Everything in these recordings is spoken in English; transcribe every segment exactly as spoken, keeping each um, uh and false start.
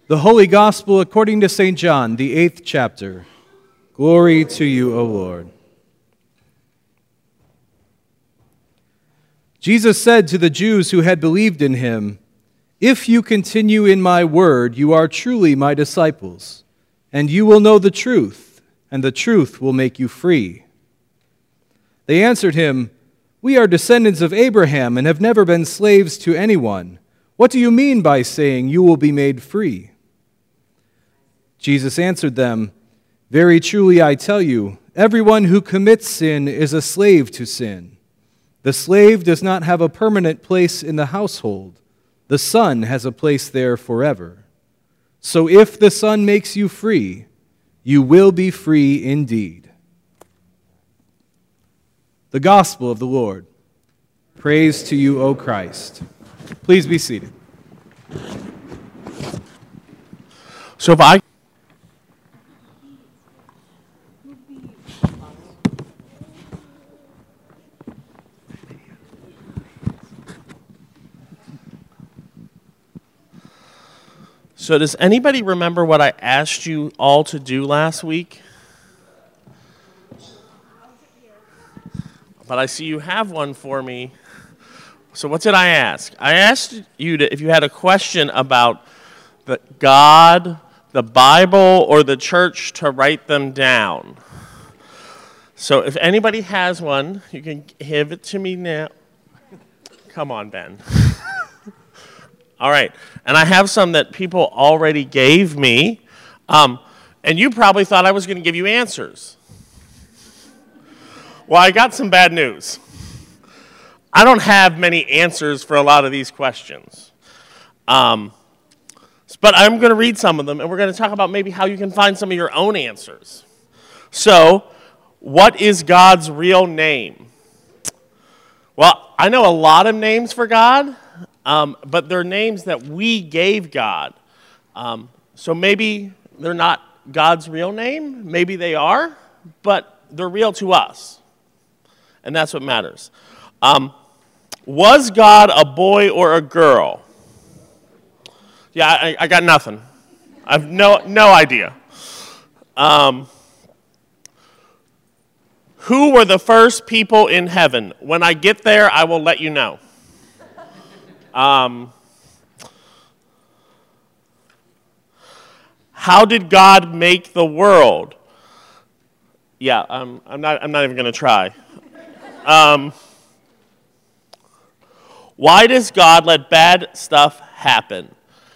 The Holy Gospel according to Saint John, the eighth chapter. Glory to you, O Lord. Jesus said to the Jews who had believed in him, "If you continue in my word, you are truly my disciples, and you will know the truth, and the truth will make you free." They answered him, "We are descendants of Abraham and have never been slaves to anyone. What do you mean by saying you will be made free?" Jesus answered them, "Very truly I tell you, everyone who commits sin is a slave to sin. The slave does not have a permanent place in the household. The Son has a place there forever. So if the Son makes you free, you will be free indeed." The Gospel of the Lord. Praise to you, O Christ. Please be seated. So if I So does anybody remember what I asked you all to do last week? But I see you have one for me. So what did I ask? I asked you to, if you had a question about the God, the Bible, or the church, to write them down. So if anybody has one, you can give it to me now. Come on, Ben. All right, and I have some that people already gave me, um, and you probably thought I was going to give you answers. Well, I got some bad news. I don't have many answers for a lot of these questions. Um, but I'm going to read some of them, and we're going to talk about maybe how you can find some of your own answers. So, what is God's real name? Well, I know a lot of names for God. Um, but they're names that we gave God. Um, so maybe they're not God's real name. Maybe they are, but they're real to us. And that's what matters. Um, was God a boy or a girl? Yeah, I, I got nothing. I have no, no idea. Um, who were the first people in heaven? When I get there, I will let you know. Um, how did God make the world? Yeah, um, I'm not. I'm not even going to try. Um, why does God let bad stuff happen?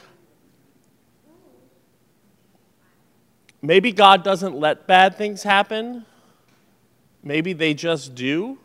Maybe God doesn't let bad things happen. Maybe they just do.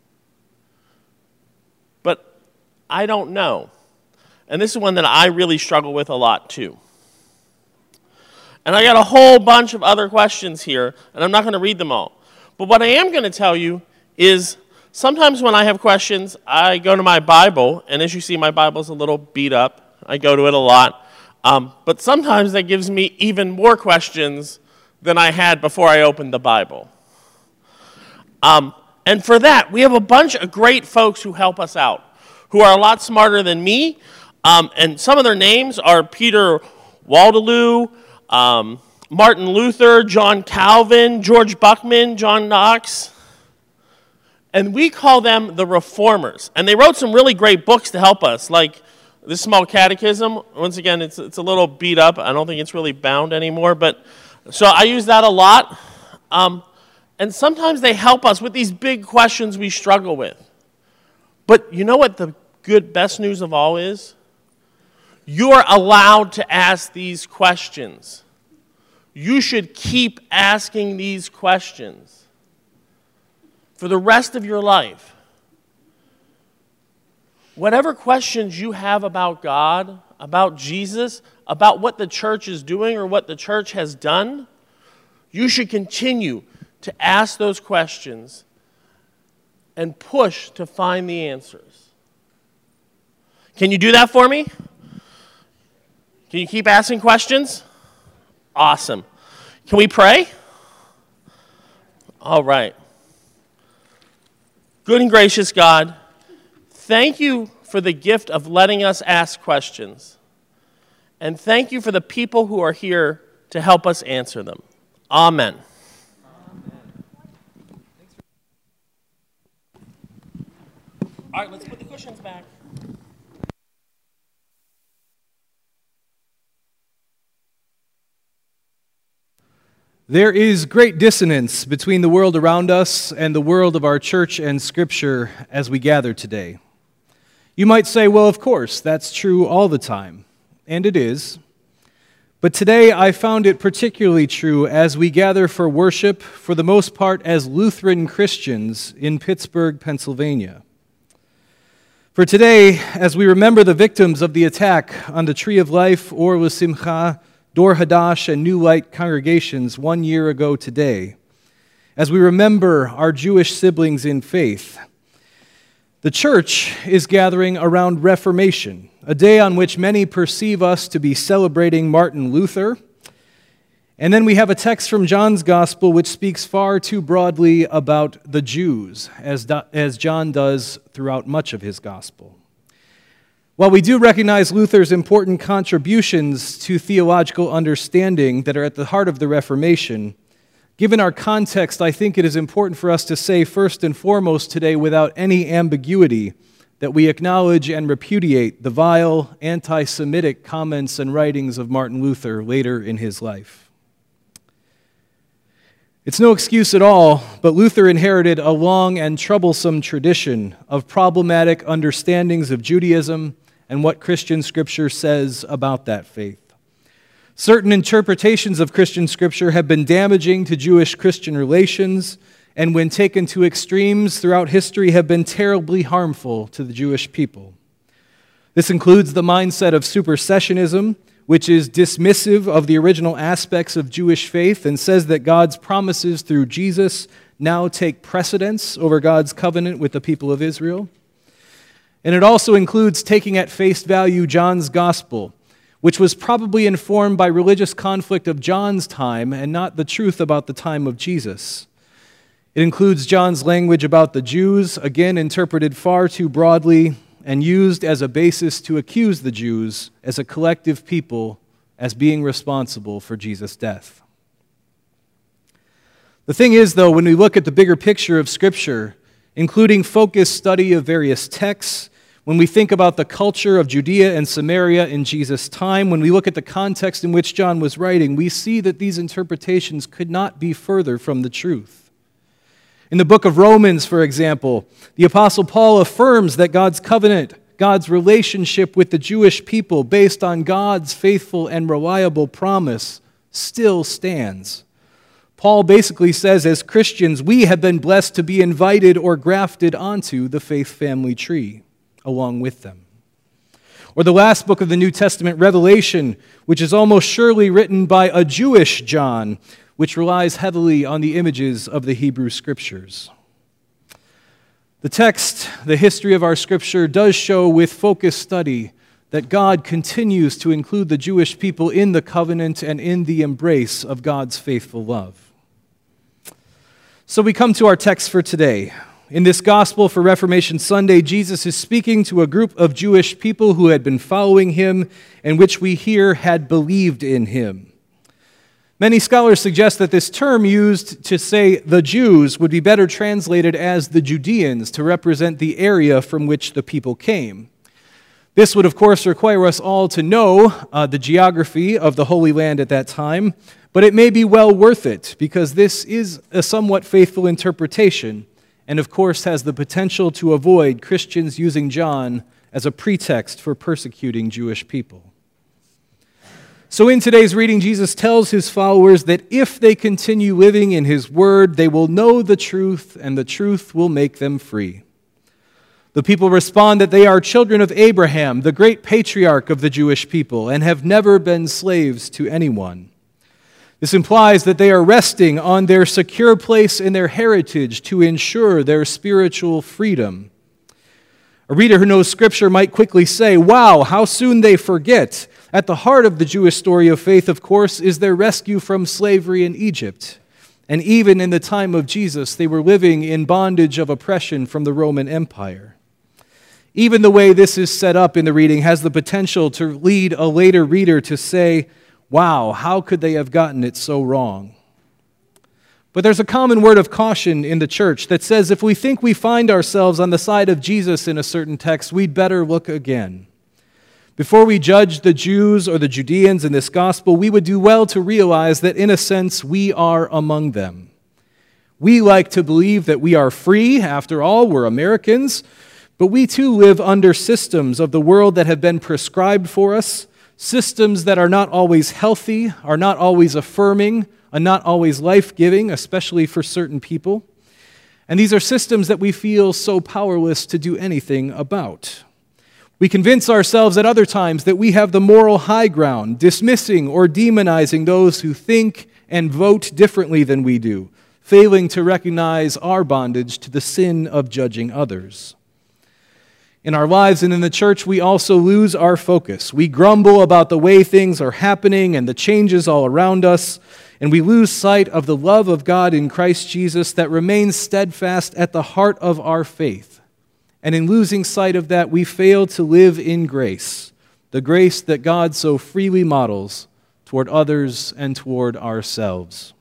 I don't know. And this is one that I really struggle with a lot too. And I got a whole bunch of other questions here, and I'm not going to read them all. But what I am going to tell you is sometimes when I have questions, I go to my Bible, and as you see, my Bible's a little beat up. I go to it a lot. Um, but sometimes that gives me even more questions than I had before I opened the Bible. Um, and for that, we have a bunch of great folks who help us out, who are a lot smarter than me, um, and some of their names are Peter Waldaloo, um, Martin Luther, John Calvin, George Buckman, John Knox, and we call them the Reformers. And they wrote some really great books to help us, like this Small Catechism. Once again, it's it's a little beat up. I don't think it's really bound anymore, but so I use that a lot. Um, and sometimes they help us with these big questions we struggle with. But you know what the good, best news of all is? You're allowed to ask these questions. You should keep asking these questions for the rest of your life. Whatever questions you have about God, about Jesus, about what the church is doing or what the church has done, you should continue to ask those questions and push to find the answers. Can you do that for me? Can you keep asking questions? Awesome. Can we pray? All right. Good and gracious God, thank you for the gift of letting us ask questions. And thank you for the people who are here to help us answer them. Amen. All right, let's put the cushions back. There is great dissonance between the world around us and the world of our church and Scripture as we gather today. You might say, well, of course, that's true all the time, and it is. But today I found it particularly true as we gather for worship, for the most part as Lutheran Christians in Pittsburgh, Pennsylvania. For today, as we remember the victims of the attack on the Tree of Life, Or L'Simcha, Dor Hadash, and New Light congregations one year ago today, as we remember our Jewish siblings in faith, the church is gathering around Reformation, a day on which many perceive us to be celebrating Martin Luther. And then we have a text from John's Gospel which speaks far too broadly about the Jews, as, do, as John does throughout much of his Gospel. While we do recognize Luther's important contributions to theological understanding that are at the heart of the Reformation, given our context, I think it is important for us to say first and foremost today, without any ambiguity, that we acknowledge and repudiate the vile, anti-Semitic comments and writings of Martin Luther later in his life. It's no excuse at all, but Luther inherited a long and troublesome tradition of problematic understandings of Judaism and what Christian Scripture says about that faith. Certain interpretations of Christian Scripture have been damaging to Jewish-Christian relations, and when taken to extremes throughout history have been terribly harmful to the Jewish people. This includes the mindset of supersessionism, which is dismissive of the original aspects of Jewish faith and says that God's promises through Jesus now take precedence over God's covenant with the people of Israel. And it also includes taking at face value John's Gospel, which was probably informed by religious conflict of John's time and not the truth about the time of Jesus. It includes John's language about the Jews, again interpreted far too broadly and used as a basis to accuse the Jews as a collective people as being responsible for Jesus' death. The thing is, though, when we look at the bigger picture of Scripture, including focused study of various texts, when we think about the culture of Judea and Samaria in Jesus' time, when we look at the context in which John was writing, we see that these interpretations could not be further from the truth. In the book of Romans, for example, the Apostle Paul affirms that God's covenant, God's relationship with the Jewish people based on God's faithful and reliable promise still stands. Paul basically says, as Christians, we have been blessed to be invited or grafted onto the faith family tree along with them. Or the last book of the New Testament, Revelation, which is almost surely written by a Jewish John, which relies heavily on the images of the Hebrew Scriptures. The text, the history of our Scripture, does show with focused study that God continues to include the Jewish people in the covenant and in the embrace of God's faithful love. So we come to our text for today. In this Gospel for Reformation Sunday, Jesus is speaking to a group of Jewish people who had been following him and which we hear had believed in him. Many scholars suggest that this term used to say the Jews would be better translated as the Judeans to represent the area from which the people came. This would, of course, require us all to know uh, the geography of the Holy Land at that time, but it may be well worth it because this is a somewhat faithful interpretation and, of course, has the potential to avoid Christians using John as a pretext for persecuting Jewish people. So in today's reading, Jesus tells his followers that if they continue living in his word, they will know the truth, and the truth will make them free. The people respond that they are children of Abraham, the great patriarch of the Jewish people, and have never been slaves to anyone. This implies that they are resting on their secure place in their heritage to ensure their spiritual freedom. A reader who knows Scripture might quickly say, wow, how soon they forget. At the heart of the Jewish story of faith, of course, is their rescue from slavery in Egypt. And even in the time of Jesus, they were living in bondage of oppression from the Roman Empire. Even the way this is set up in the reading has the potential to lead a later reader to say, wow, how could they have gotten it so wrong? But there's a common word of caution in the church that says if we think we find ourselves on the side of Jesus in a certain text, we'd better look again. Before we judge the Jews or the Judeans in this gospel, we would do well to realize that in a sense we are among them. We like to believe that we are free. After all, we're Americans. But we too live under systems of the world that have been prescribed for us, systems that are not always healthy, are not always affirming, are not always life-giving, especially for certain people. And these are systems that we feel so powerless to do anything about. We convince ourselves at other times that we have the moral high ground, dismissing or demonizing those who think and vote differently than we do, failing to recognize our bondage to the sin of judging others. In our lives and in the church, we also lose our focus. We grumble about the way things are happening and the changes all around us, and we lose sight of the love of God in Christ Jesus that remains steadfast at the heart of our faith. And in losing sight of that, we fail to live in grace, the grace that God so freely models toward others and toward ourselves.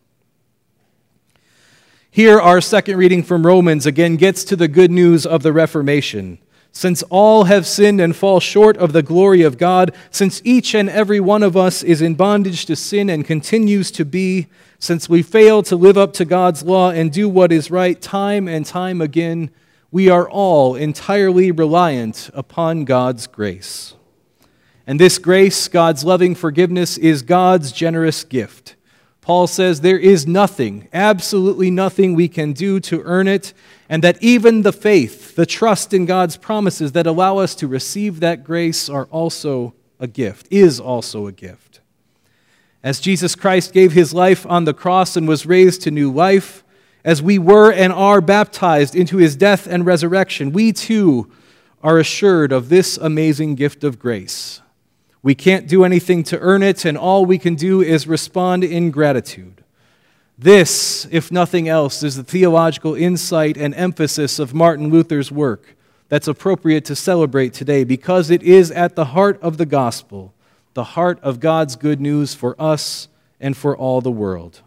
Here, our second reading from Romans again gets to the good news of the Reformation. Since all have sinned and fall short of the glory of God, since each and every one of us is in bondage to sin and continues to be, since we fail to live up to God's law and do what is right time and time again, we are all entirely reliant upon God's grace. And this grace, God's loving forgiveness, is God's generous gift. Paul says there is nothing, absolutely nothing we can do to earn it, and that even the faith, the trust in God's promises that allow us to receive that grace are also a gift, is also a gift. As Jesus Christ gave his life on the cross and was raised to new life, as we were and are baptized into his death and resurrection, we too are assured of this amazing gift of grace. We can't do anything to earn it, and all we can do is respond in gratitude. This, if nothing else, is the theological insight and emphasis of Martin Luther's work that's appropriate to celebrate today because it is at the heart of the gospel, the heart of God's good news for us and for all the world.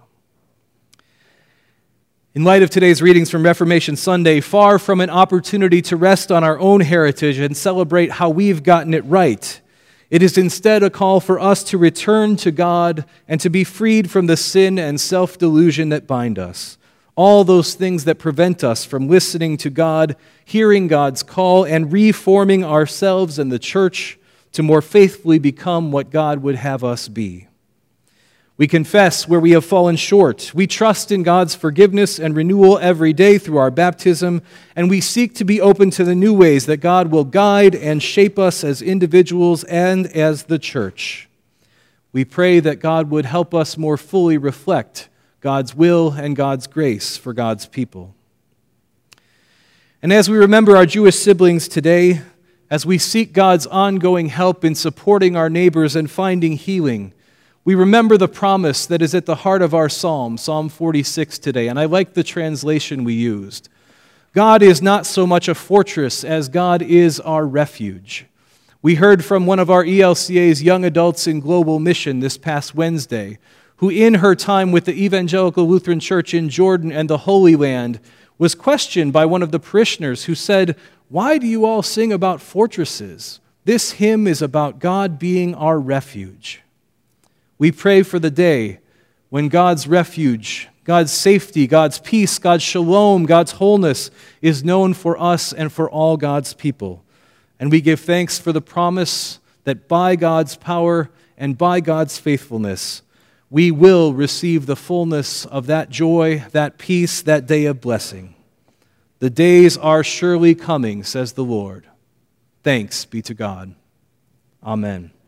In light of today's readings from Reformation Sunday, far from an opportunity to rest on our own heritage and celebrate how we've gotten it right, it is instead a call for us to return to God and to be freed from the sin and self-delusion that bind us. All those things that prevent us from listening to God, hearing God's call, and reforming ourselves and the church to more faithfully become what God would have us be. We confess where we have fallen short. We trust in God's forgiveness and renewal every day through our baptism, and we seek to be open to the new ways that God will guide and shape us as individuals and as the church. We pray that God would help us more fully reflect God's will and God's grace for God's people. And as we remember our Jewish siblings today, as we seek God's ongoing help in supporting our neighbors and finding healing, we remember the promise that is at the heart of our psalm, Psalm forty-six today, and I like the translation we used. God is not so much a fortress as God is our refuge. We heard from one of our E L C A's young adults in global mission this past Wednesday, who in her time with the Evangelical Lutheran Church in Jordan and the Holy Land was questioned by one of the parishioners who said, "Why do you all sing about fortresses? This hymn is about God being our refuge." We pray for the day when God's refuge, God's safety, God's peace, God's shalom, God's wholeness is known for us and for all God's people. And we give thanks for the promise that by God's power and by God's faithfulness, we will receive the fullness of that joy, that peace, that day of blessing. The days are surely coming, says the Lord. Thanks be to God. Amen.